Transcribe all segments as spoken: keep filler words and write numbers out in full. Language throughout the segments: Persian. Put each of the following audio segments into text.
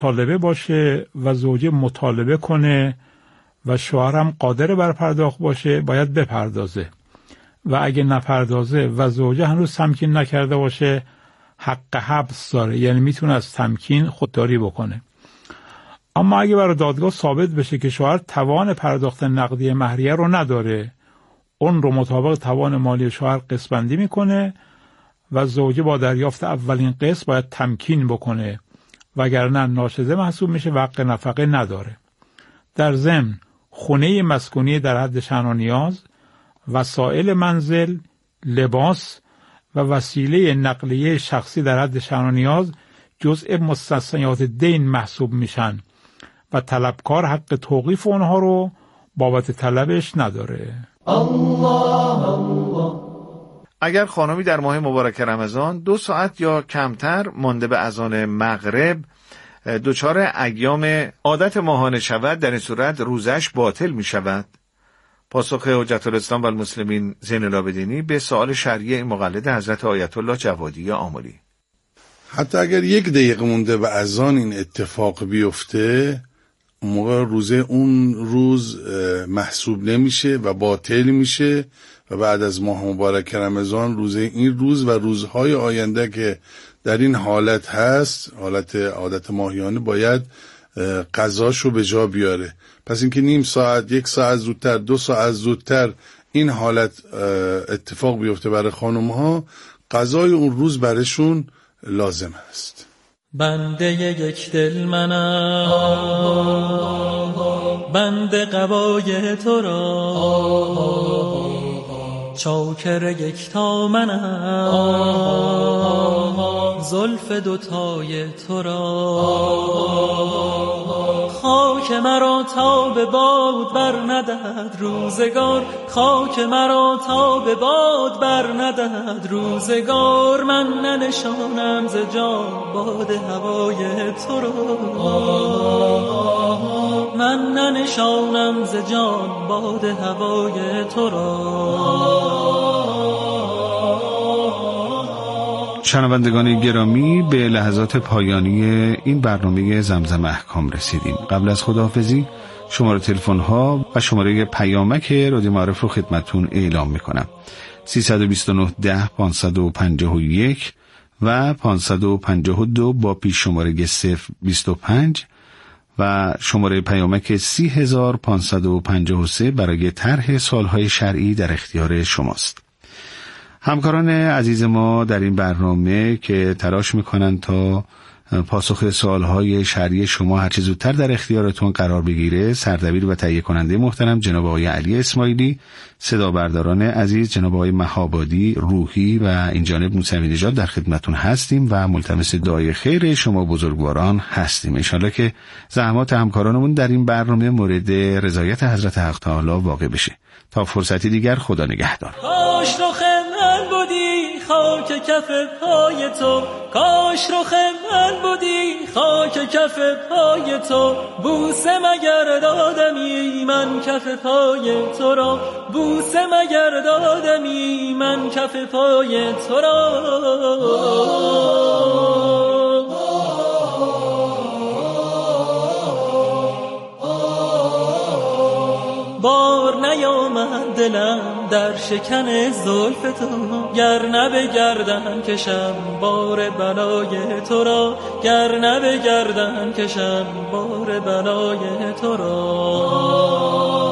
مطالبه باشه و زوجه مطالبه کنه و شوهرم قادر بر پرداخت باشه باید بپردازه و اگه نپردازه و زوجه هنوز تمکین نکرده باشه حق حبس داره، یعنی میتونه از تمکین خودداری بکنه. اما اگه برای دادگاه ثابت بشه که شوهر توان پرداخت نقدی مهریه رو نداره، اون رو مطابق توان مالی شوهر قسم‌بندی میکنه و زوجه با دریافت اولین قسط باید تمکین بکنه وگرنه ناشزه محسوب میشه و حق نفقه نداره. در ضمن خونه مسکونی در حد شأن و نیاز، وسایل منزل، لباس و وسیله نقلیه شخصی در حد شأن و نیاز جزء مستثنیات دین محسوب میشن و طلبکار حق توقیف اونها رو بابت طلبش نداره. الله الله. اگر خانمی در ماه مبارک رمضان دو ساعت یا کمتر مانده به اذان مغرب دچار ایام عادت ماهانه شود، در این صورت روزش باطل می شود؟ پاسخ حجت الاسلام و المسلمین زین العابدینی به سوال شرعی این مقلد حضرت آیت الله جوادی آملی: حتی اگر یک دقیقه مونده به اذان این اتفاق بیفته، موقع روزه اون روز محسوب نمیشه و باطل میشه و بعد از ماه مبارک رمضان روزه این روز و روزهای آینده که در این حالت هست، حالت عادت ماهیانه، باید قضاشو به جا بیاره. پس اینکه نیم ساعت، یک ساعت زودتر، دو ساعت زودتر این حالت اتفاق بیفته برای خانم ها، قضای اون روز برشون لازم است. بنده یک دل منم، بنده قبای تو را، چاکر یکتا منم، زلف دوتای تو را. خاک مرا تا به باد بر ندهد روزگار، خاک مرا تا به باد بر ندهد روزگار. من ننشانم ز جان باد هوای تو را، من ننشانم ز جان باد هوای تو را. شنوندگان گرامی، به لحظات پایانی این برنامه زمزم احکام رسیدیم. قبل از خداحافظی شماره تلفن ها و شماره پیامک رادیو معارف رو خدمتتون اعلام میکنم: سیصد و بیست و نه ده پانصد و پنجاه و یک و پانصد و پنجاه و دو با پیش شماره صفر بیست و پنج و شماره پیامک سی هزار پانصد و پنجاه و سه برای طرح سوالهای شرعی در اختیار شماست. همکاران عزیز ما در این برنامه که تلاش میکنن تا پاسخ سوالهای شرعی شما هر چه زودتر در اختیارتون قرار بگیره، سردبیر و تهیه کننده محترم جناب آقای علی اسماعیلی، صدا برداران عزیز جناب آقای مهابادی روحی و این جانب موسوی نژاد در خدمتون هستیم و ملتمس دعای خیر شما بزرگواران هستیم. انشالله که زحمات همکارانمون در این برنامه مورد رضایت حضرت حق تعالی واقع بشه. تا فرصتی دیگر، خدا نگهدار. کاش رخ من بودی خاک کف پای تو، کاش رخ من بودی خاک کف پای تو. بوسه مگر دادمی من کف پای تو را، بوسه مگر دادمی من کف پای تو را. بار نیامد دلم در شکن زلف تو، گر نه به گردن کشم بار بلای تو را، گر نه به گردن کشم بار بلای تو را.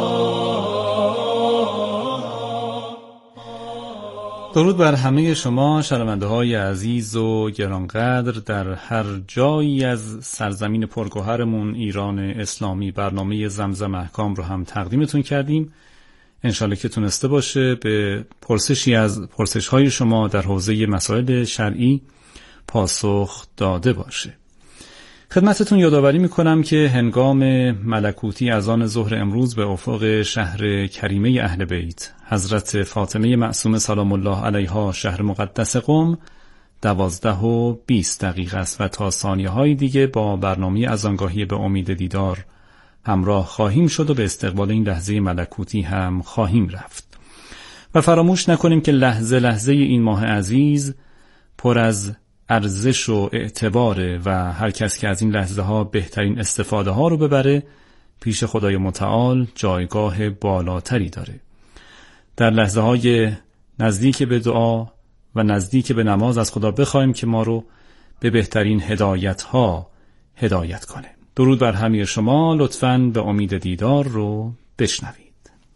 درود بر همه شما شنونده های عزیز و گرانقدر در هر جایی از سرزمین پرگوهرمون ایران اسلامی. برنامه زمزم احکام رو هم تقدیمتون کردیم. انشالله که تونسته باشه به پرسشی از پرسش های شما در حوزه مسائل شرعی پاسخ داده باشه. خدمتتون یادآوری میکنم که هنگام ملکوتی اذان ظهر امروز به افق شهر کریمه اهل بیت حضرت فاطمه معصومه سلام الله علیها شهر مقدس قم دوازده و بیست دقیقه است و تا ثانیه های دیگه با برنامه اذانگاهی به امید دیدار همراه خواهیم شد و به استقبال این لحظه ملکوتی هم خواهیم رفت. و فراموش نکنیم که لحظه لحظه این ماه عزیز پر از ارزش و اعتباره و هر کس که از این لحظه ها بهترین استفاده ها رو ببره پیش خدای متعال جایگاه بالاتری داره. در لحظه های نزدیک به دعا و نزدیک به نماز از خدا بخوایم که ما رو به بهترین هدایت ها هدایت کنه. درود بر همه شما. لطفاً به امید دیدار رو بشنوید.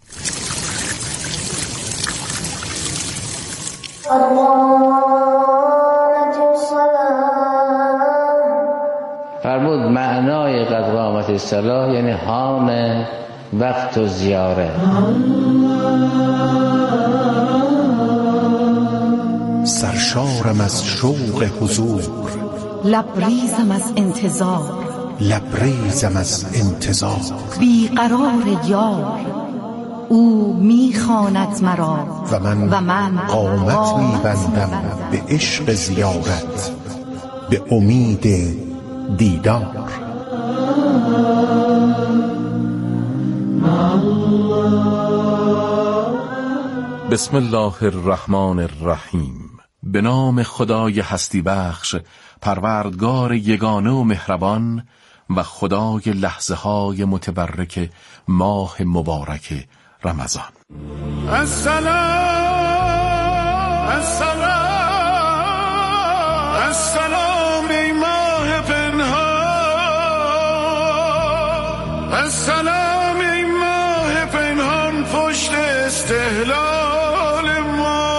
فرمود معنای قد قامت الصلاة یعنی حان وقت و زیاره. سرشارم از شوق حضور، لبریزم از انتظار، لبریزم از انتظار. بیقرار یار او میخواند مرا و من, و من قامت میبندم به عشق زیارت، به امید دیدار. بسم الله الرحمن الرحیم. به نام خدای هستی بخش، پروردگار یگانه و مهربان و خدای لحظه های متبرک ماه مبارک رمضان. السلام السلام السلام ای ماه پنهان، السلام ای ماه پنهان پشت استهلال ما.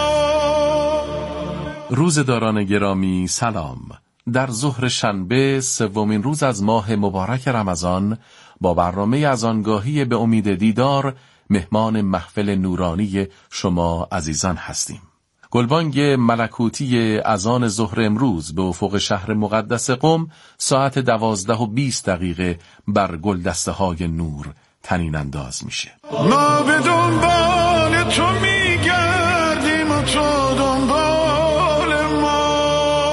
روزداران گرامی سلام. در ظهر شنبه سومین روز از ماه مبارک رمضان با برنامه از آنگاهی به امید دیدار مهمان محفل نورانی شما عزیزان هستیم. گلبانگ ملکوتی اذان ظهر امروز به افق شهر مقدس قم ساعت دوازده و بیست دقیقه بر گلدسته های نور طنین انداز میشه. ما به دنبال تو میگردیم و تو دنبال ما،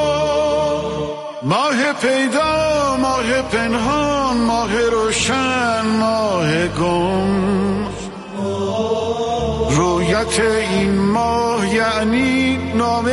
ماه پیدا ماه پنهان، ماه روشن ماه گم. رویت این ماه یعنی نامه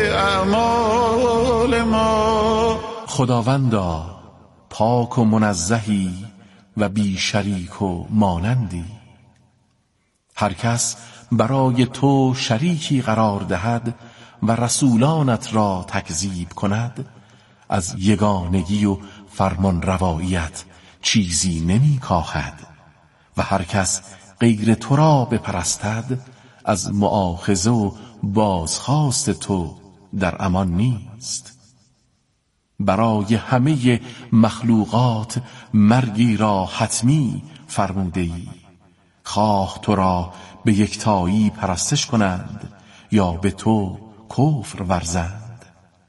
اعمال ما. خداوندا پاک و منزهی و بی شریک و مانندی، هر کس برای تو شریکی قرار دهد و رسولانت را تکذیب کند، از یگانگی و فرمان روایت چیزی نمی کاهد و هر کس غیر تو را بپرستد از مؤاخذه و بازخواست تو در امان نیست. برای همه مخلوقات مرگی را حتمی فرموده ای، خواه تو را به یکتایی پرستش کنند یا به تو کفر ورزند.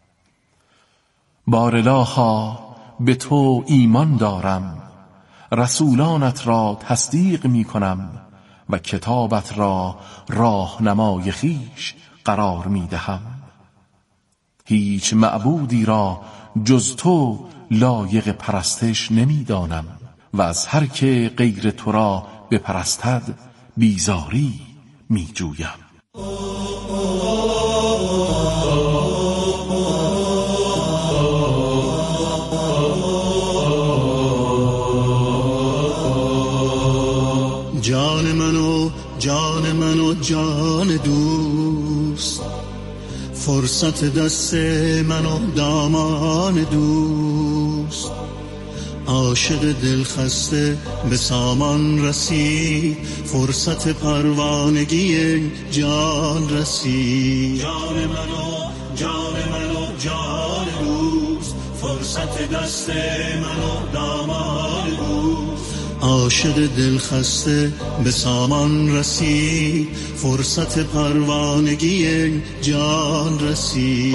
بارالها به تو ایمان دارم، رسولانت را تصدیق می کنم و کتابت را راهنمای خویش قرار می دهم. هیچ معبودی را جز تو لایق پرستش نمی دانم و از هر که غیر تو را بپرستد بیزاری می جویم. جان منو جان منو جان دوست، فرصت دست منو دامان دوست. عاشق دل خسته به سامان رسید، فرصت پروانگی جان رسید. جان منو جان منو جان دوست، فرصت دست منو دامان دوست. عاشق دل خسته به سامان رسید، فرصت پروانگی جان رسید.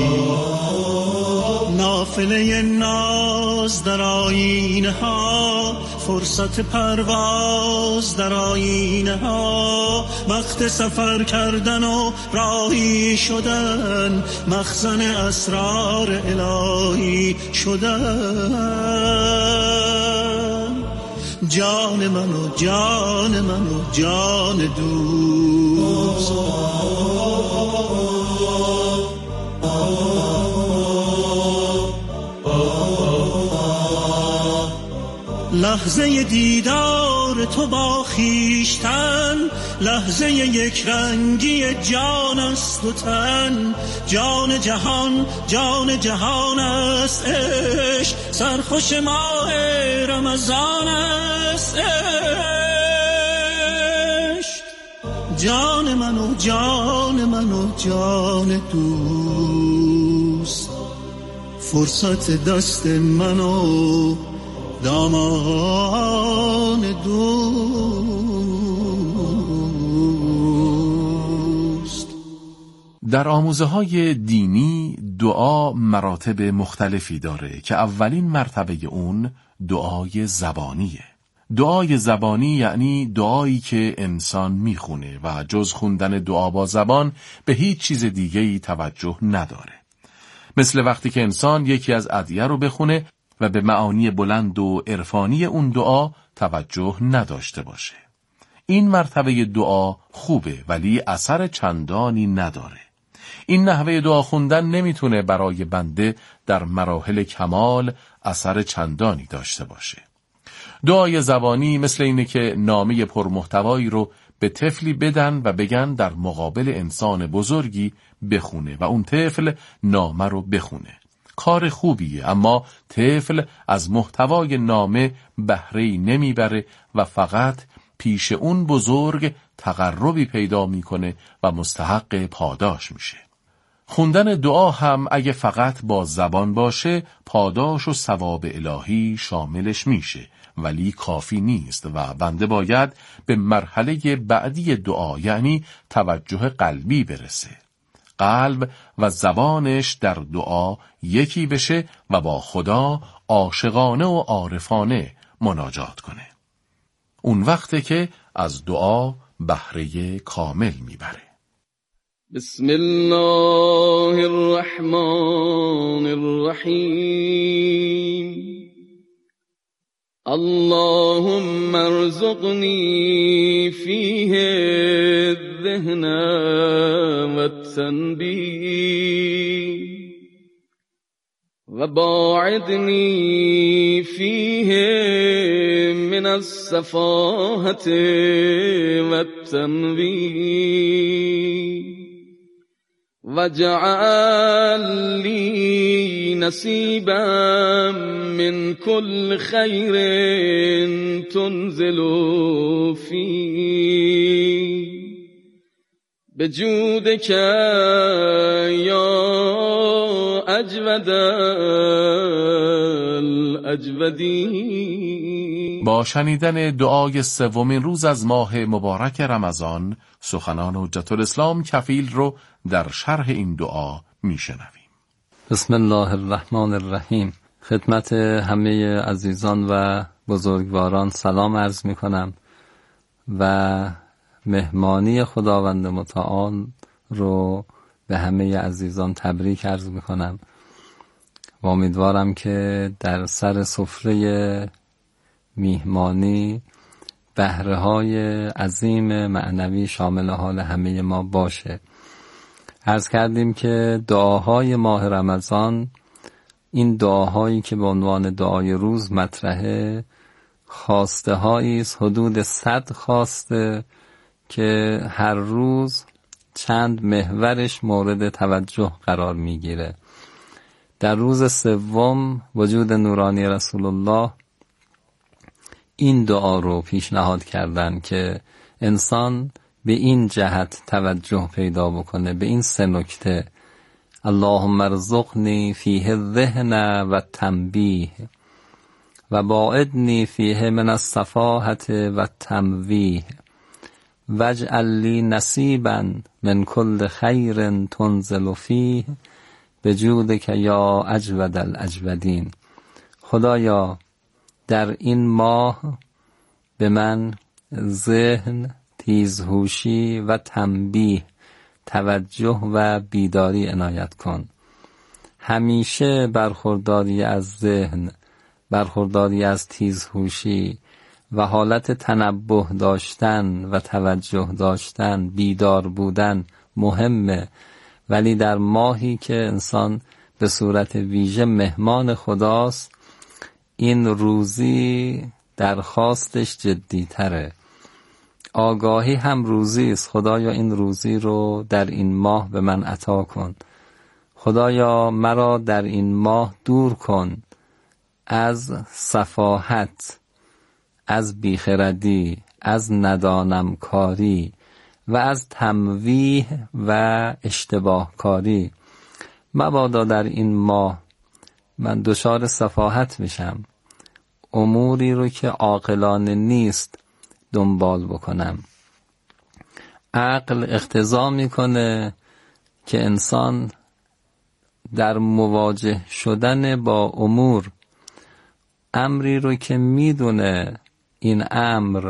نافله ناز در آینه ها، فرصت پرواز در آینه ها. وقت سفر کردن و راهی شدن، مخزن اسرار الهی شدن. جان منو جان منو جان دوست. لحظه دیدار تو با خویشتن، لحظه یک رنگی جان است و تن. جان جهان جان جهان است عشق، سرخوش ماه رمضان است عشق. جان من و جان من و جان دوست، فرصت دست من و دامان دوست. در آموزه های دینی دعا مراتب مختلفی داره که اولین مرتبه اون دعای زبانیه. دعای زبانی یعنی دعایی که انسان میخونه و جز خوندن دعا با زبان به هیچ چیز دیگه‌ای توجه نداره. مثل وقتی که انسان یکی از ادعیه رو بخونه و به معانی بلند و عرفانی اون دعا توجه نداشته باشه. این مرتبه دعا خوبه ولی اثر چندانی نداره. این نحوه دعا خوندن نمیتونه برای بنده در مراحل کمال اثر چندانی داشته باشه. دعای زبانی مثل اینه که نامه پرمحتوایی رو به طفلی بدن و بگن در مقابل انسان بزرگی بخونه و اون طفل نامه رو بخونه. کار خوبیه، اما طفل از محتوای نامه بهره‌ای نمیبره و فقط پیش اون بزرگ تقربی پیدا میکنه و مستحق پاداش میشه. خوندن دعا هم اگه فقط با زبان باشه پاداش و ثواب الهی شاملش میشه، ولی کافی نیست و بنده باید به مرحله بعدی دعا یعنی توجه قلبی برسه. قلب و زبانش در دعا یکی بشه و با خدا عاشقانه و عارفانه مناجات کنه. اون وقته که از دعا بهره کامل میبره. بسم الله الرحمن الرحیم. اللهم ارزقنی فیه الذهن والتنبیه و باعدنی فیه من السفاهة والتمویه وجعل لی نصیبا من کل خیر تنزل فی بجودک یا اجود الاجودین. با شنیدن دعای سومین روز از ماه مبارک رمضان سخنان حجت الاسلام کفیل رو در شرح این دعا میشنویم. بسم الله الرحمن الرحیم. خدمت همه عزیزان و بزرگواران سلام عرض می کنم و مهمانی خداوند متعال رو به همه عزیزان تبریک عرض می کنم و امیدوارم که در سر سفره میهمانی بهره های عظیم معنوی شامل حال همه ما باشه. عرض کردیم که دعاهای ماه رمضان، این دعاهایی که به عنوان دعای روز مطرحه، خواسته هایی است حدود صد خواسته که هر روز چند محورش مورد توجه قرار میگیره. در روز سوم وجود نورانی رسول الله این دعا رو پیشنهاد کردن که انسان به این جهت توجه پیدا بکنه، به این سه نکته: اللهم ارزقنی فیه الذهن و تنبیه و باعدنی فیه من السفاهة و تمویه واجعل لی نصیبا من کل خیر تنزل فیه بجودک یا اجود الاجودین. خدایا در این ماه به من ذهن، تیزهوشی و تنبیه، توجه و بیداری عنایت کن. همیشه برخورداری از ذهن، برخورداری از تیزهوشی و حالت تنبه داشتن و توجه داشتن، بیدار بودن مهمه، ولی در ماهی که انسان به صورت ویژه مهمان خداست، این روزی درخواستش جدی‌تره. آگاهی هم روزی است. خدایا این روزی رو در این ماه به من عطا کن. خدایا مرا در این ماه دور کن از سفاهت، از بیخردی، از ندانم کاری و از تمویه و اشتباه کاری. مبادا در این ماه من دچار سفاهت میشم، اموری رو که عاقلانه نیست دنبال بکنم. عقل اقتضا میکنه که انسان در مواجه شدن با امور، امری رو که میدونه این امر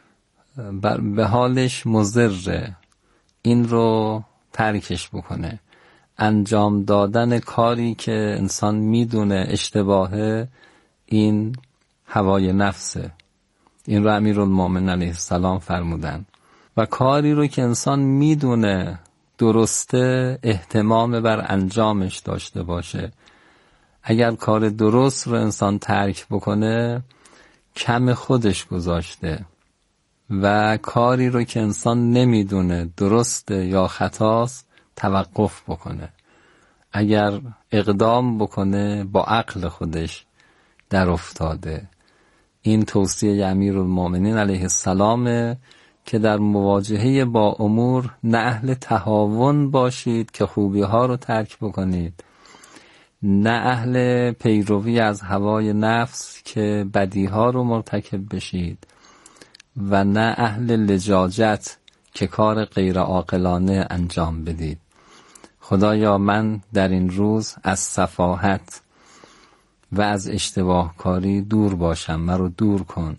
به حالش مضره، این رو ترکش بکنه. انجام دادن کاری که انسان میدونه اشتباهه، این هوای نفسه. این رو امیرالمومنین علیه السلام فرمودن. و کاری رو که انسان میدونه درسته، اهتمام بر انجامش داشته باشه. اگر کار درست رو انسان ترک بکنه، کم خودش گذاشته. و کاری رو که انسان نمیدونه درسته یا خطاست، توقف بکنه. اگر اقدام بکنه، با عقل خودش در افتاده. این توصیه امیرالمومنین علیه السلام که در مواجهه با امور نه اهل تهاون باشید که خوبی ها رو ترک بکنید، نه اهل پیروی از هوای نفس که بدی ها رو مرتکب بشید، و نه اهل لجاجت که کار غیر عاقلانه انجام بدید. خدایا من در این روز از سفاهت و از اشتباه کاری دور باشم، مرا دور کن.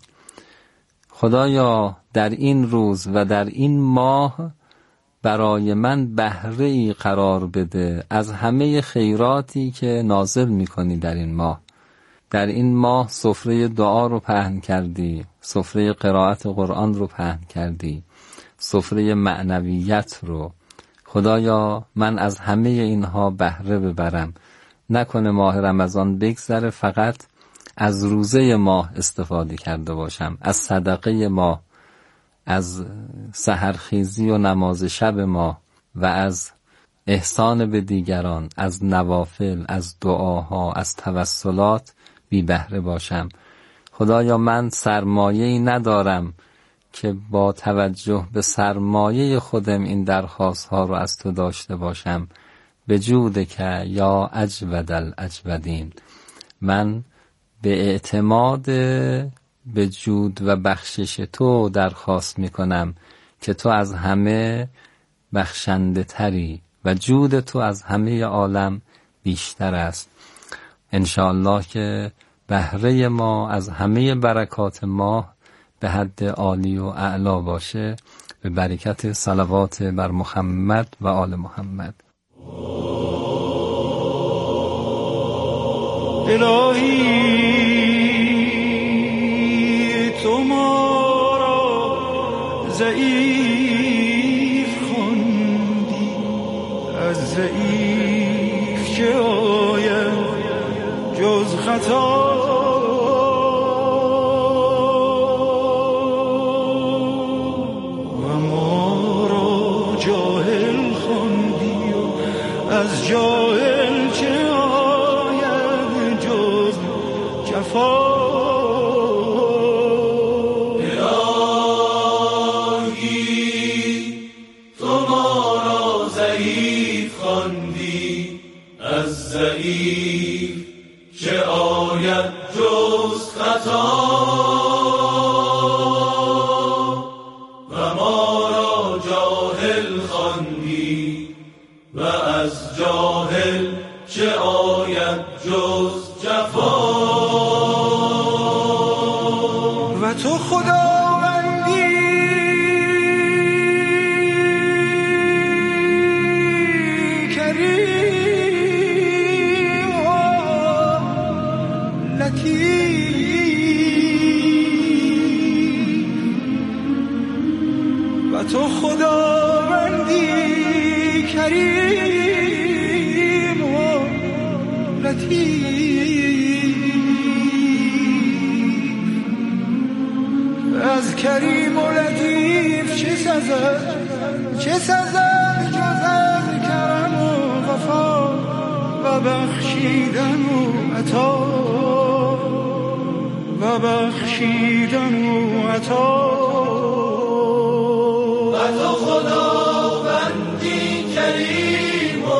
خدایا در این روز و در این ماه برای من بهره ای قرار بده از همه خیراتی که نازل میکنی در این ماه. در این ماه سفره دعا رو پهن کردی، سفره قرائت قرآن رو پهن کردی، سفره معنویت رو. خدایا من از همه اینها بهره ببرم. نکنه ماه رمضان بگذره فقط از روزه ماه استفاده کرده باشم، از صدقه ماه، از سحرخیزی و نماز شب ماه و از احسان به دیگران، از نوافل، از دعاها، از توسلات بی بهره باشم. خدایا من سرمایه‌ای ندارم که با توجه به سرمایه خودم این درخواست ها رو از تو داشته باشم. به جود که یا اجود الاجودین، من به اعتماد به جود و بخشش تو درخواست میکنم که تو از همه بخشنده تری و جود تو از همه عالم بیشتر است. انشاءالله که بهره ما از همه برکات ماه به حد عالی و اعلا باشه، به برکت صلوات بر محمد و آل محمد. الهی تو ما را ضعیف خواندی، از ضعیف چه آید جز خطا، و ما را جاهل خواندی و از جاهل چه آید جز جفا. ضعیف چه آید جز خطا، و ما را جاهل خواندی و از جاهل چه آید جز جفا. و تو خداوندی و تو خداوندی کریم و لطیف، از کریم و لطیف چه سزد، چه سزد جز از کرم و وفا و بخشیدن و عطا و بخشیدن و عطا. و تو خداوندی کریم و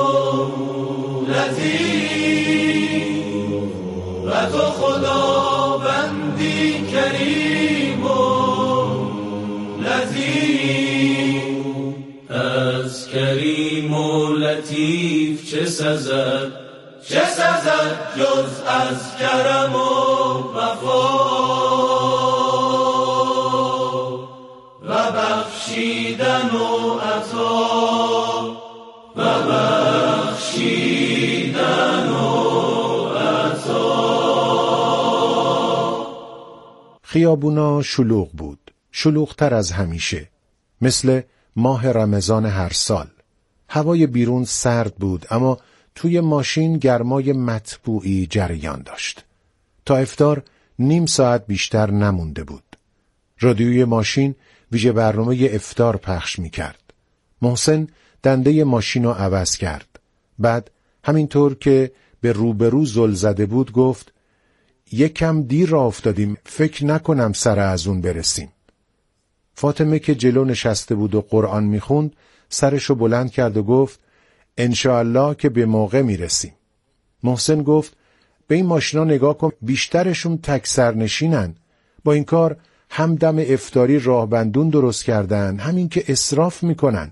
لطیف، و تو خداوندی کریم و لطیف. از کریم و لطیف چه سزد، چه سزد جز از کرم و وفا و بخشیدن و عطا و بخشیدن و عطا. خیابونا شلوغ بود، شلوغتر از همیشه، مثل ماه رمضان هر سال. هوای بیرون سرد بود، اما توی ماشین گرمای مطبوعی جریان داشت. تا افطار نیم ساعت بیشتر نمونده بود. رادیوی ماشین ویژه برنامه افطار پخش می کرد. محسن دنده ماشین رو عوض کرد. بعد همینطور که به روبرو زل زده بود گفت یکم دیر را افتادیم، فکر نکنم سر از اون برسیم. فاطمه که جلو نشسته بود و قرآن می خوند سرشو بلند کرد و گفت انشاءالله که به موقع می رسیم. محسن گفت به این ماشینا نگاه کن، بیشترشون تک سرنشینن. با این کار هم دم افطاری راهبندون درست کردن، همین که اسراف میکنن.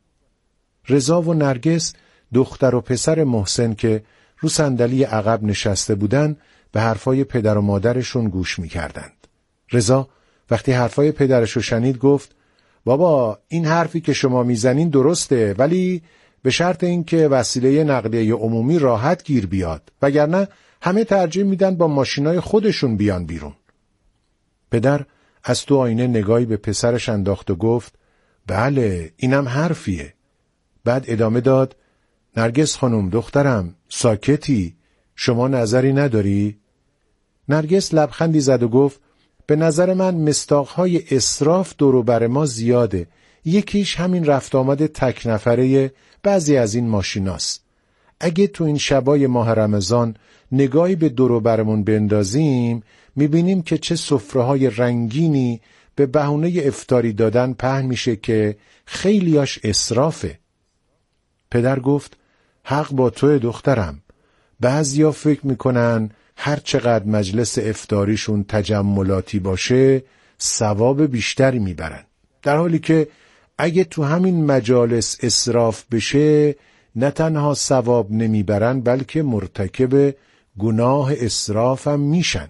رضا و نرگس دختر و پسر محسن که رو صندلی عقب نشسته بودن به حرفای پدر و مادرشون گوش میکردند. رضا وقتی حرفای پدرشو شنید گفت بابا این حرفی که شما میزنین درسته، ولی به شرط اینکه وسیله نقلیه عمومی راحت گیر بیاد، وگرنه همه ترجیح میدن با ماشینای خودشون بیان بیرون. پدر از تو آینه نگاهی به پسرش انداخت و گفت بله اینم حرفیه. بعد ادامه داد نرگس خانم دخترم ساکتی، شما نظری نداری؟ نرگس لبخندی زد و گفت به نظر من مصداقهای اسراف دور بر ما زیاده. یکیش همین رفت آمد تک نفره بعضی از این ماشیناست. اگه تو این شبای ماه رمضان نگاهی به دور برمون بندازیم میبینیم که چه سفره‌های رنگینی به بهونه افطاری دادن پهن میشه که خیلیاش اسرافه. پدر گفت حق با توی دخترم. بعضیا فکر میکنن هر چقدر مجلس افطاریشون تجملاتی باشه ثواب بیشتری میبرن، در حالی که اگه تو همین مجالس اسراف بشه نه تنها ثواب نمیبرن بلکه مرتکب گناه اسراف هم میشن.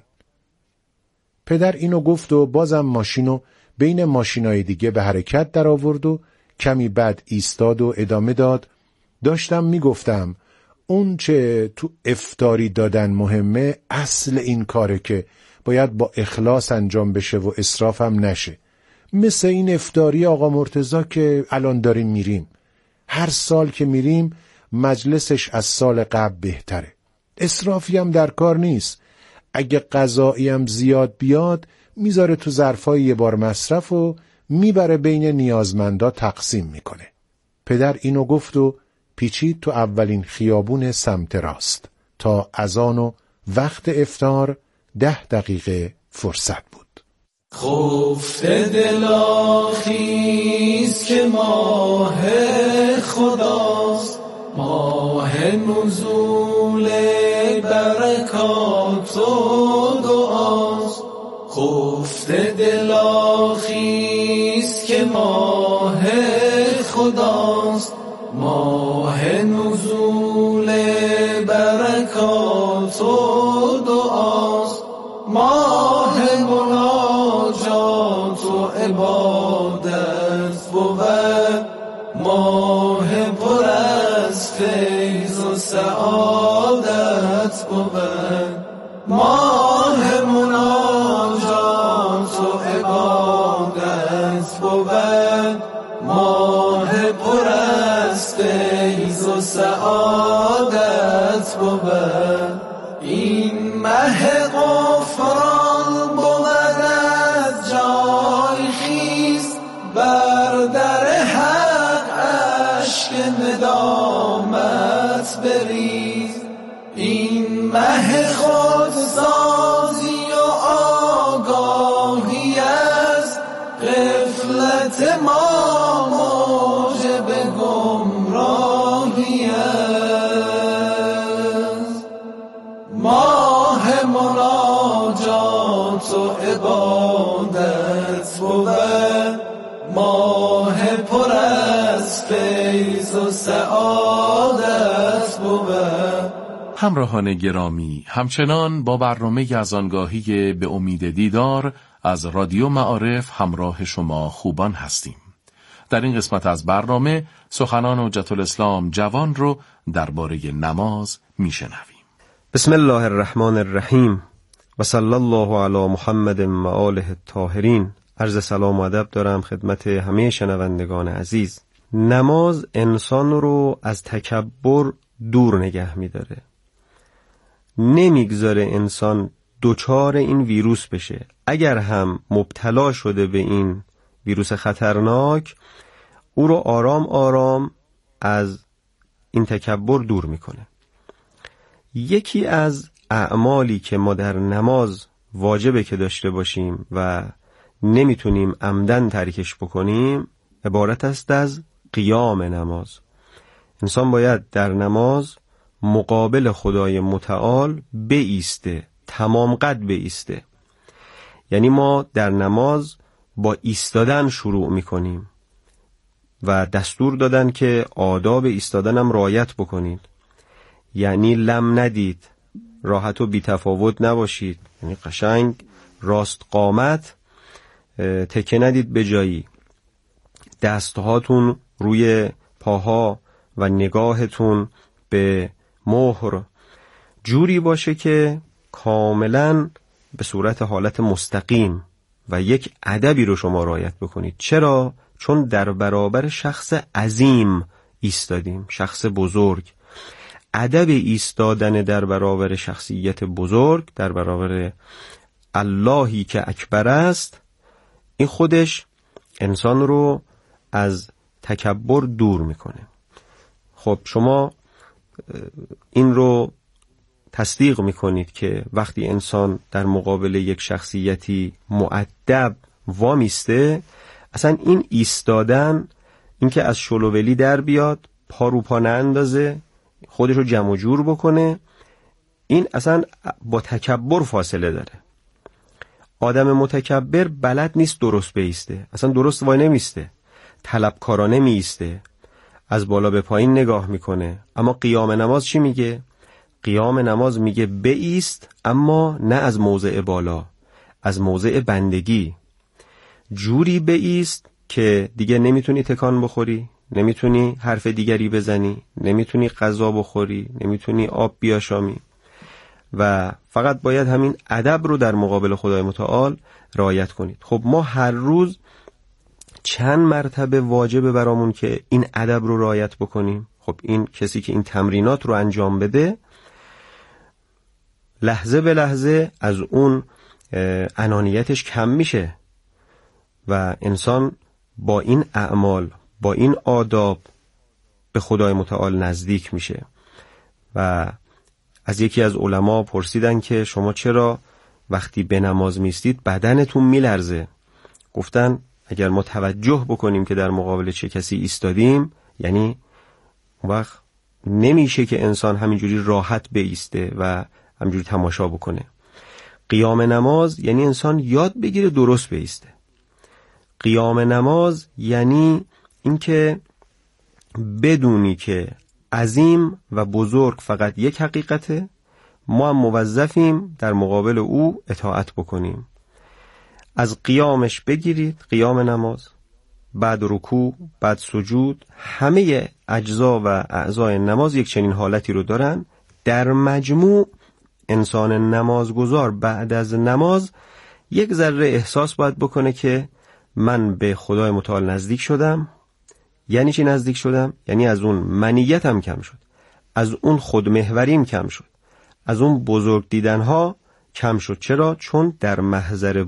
پدر اینو گفت و بازم ماشینو بین ماشینای دیگه به حرکت در آورد و کمی بعد ایستاد و ادامه داد داشتم میگفتم اون چه تو افطاری دادن مهمه، اصل این کاره که باید با اخلاص انجام بشه و اسراف هم نشه. مثل این افطاری آقا مرتضی که الان داریم میریم، هر سال که میریم مجلسش از سال قبل بهتره. اسرافی هم در کار نیست. اگه غذایی هم زیاد بیاد میذاره تو ظرفای یه بار مصرف و میبره بین نیازمندا تقسیم میکنه. پدر اینو گفت و پیچید تو اولین خیابون سمت راست. تا اذان و وقت افطار ده دقیقه فرصت بود. خفته دلا خیز که ماه خداست، ماه نزول برکات و دعاست. خفته دلا خیز که ماه خداست، ماه نزول برکات و دعاست. ماه مناجات و عبادت بود، ماه پر از فیض و سعادت بود. ماه مناجات و عبادت بود، ماه پر از فیض و سعادت بود. این مه غفران بود از جان دست ما موجب گمراهی است. ماه مناجات و عبادت بود، ماه پر از فیض و سعادت بود. همراهان گرامی، همچنان با برنامه از آنگاهی به امید دیدار از رادیو معارف همراه شما خوبان هستیم. در این قسمت از برنامه سخنان حجت الاسلام جوان رو درباره نماز میشنویم. بسم الله الرحمن الرحیم و صلی الله علی محمد و آله الطاهرین. عرض سلام و ادب دارم خدمت همه شنوندگان عزیز. نماز انسان رو از تکبر دور نگه می‌داره. نمیگذاره انسان دوچار این ویروس بشه. اگر هم مبتلا شده به این ویروس خطرناک، او رو آرام آرام از این تکبر دور میکنه. یکی از اعمالی که ما در نماز واجبه که داشته باشیم و نمیتونیم عمدن ترکش بکنیم عبارت است از قیام نماز. انسان باید در نماز مقابل خدای متعال بایسته، تمام قد بایسته. یعنی ما در نماز با ایستادن شروع میکنیم و دستور دادن که آداب ایستادن هم رعایت بکنید. یعنی لم ندید، راحت و بی‌تفاوت نباشید، یعنی قشنگ راست قامت، تکه ندید به جایی، دستهاتون روی پاها و نگاهتون به مهر جوری باشه که کاملا به صورت حالت مستقیم و یک ادبی رو شما رعایت بکنید. چرا؟ چون در برابر شخص عظیم ایستادیم، شخص بزرگ. ادب ایستادن در برابر شخصیت بزرگ، در برابر اللهی که اکبر است، این خودش انسان رو از تکبر دور میکنه. خب شما این رو تصدیق میکنید که وقتی انسان در مقابل یک شخصیتی مؤدب وامیسته، اصلا این ایستادن، این که از شلوولی در بیاد، پا رو پا ناندازه، خودش رو جمع و جور بکنه، این اصلا با تکبر فاصله داره. آدم متکبر بلد نیست درست بیسته، اصلا درست وای نمیسته، طلبکارانه میسته، از بالا به پایین نگاه میکنه. اما قیام نماز چی میگه؟ قیام نماز میگه بایست، اما نه از موضع بالا، از موضع بندگی. جوری بایست که دیگه نمیتونی تکان بخوری، نمیتونی حرف دیگری بزنی، نمیتونی غذا بخوری، نمیتونی آب بیاشامی و فقط باید همین ادب رو در مقابل خدای متعال رعایت کنید. خب ما هر روز چند مرتبه واجبه برامون که این ادب رو رعایت بکنیم؟ خب این کسی که این تمرینات رو انجام بده، لحظه به لحظه از اون انانیتش کم میشه و انسان با این اعمال، با این آداب به خدای متعال نزدیک میشه. و از یکی از علما پرسیدن که شما چرا وقتی به نماز میستید بدنتون میلرزه؟ گفتن اگر ما توجه بکنیم که در مقابل چه کسی ایستادیم، یعنی وقت نمیشه که انسان همینجوری راحت بایسته و همینجوری تماشا بکنه. قیام نماز یعنی انسان یاد بگیره درست بایسته. قیام نماز یعنی اینکه بدونی که عظیم و بزرگ فقط یک حقیقته، ما هم موظفیم در مقابل او اطاعت بکنیم. از قیامش بگیرید، قیام نماز، بعد رکوع، بعد سجود، همه اجزا و اعضای نماز یک چنین حالتی رو دارن. در مجموع انسان نمازگزار بعد از نماز یک ذره احساس باید بکنه که من به خدای متعال نزدیک شدم. یعنی چی نزدیک شدم؟ یعنی از اون منیتم کم شد، از اون خودمحوریم کم شد، از اون بزرگ دیدنها کم شد. چرا؟ چون در محضر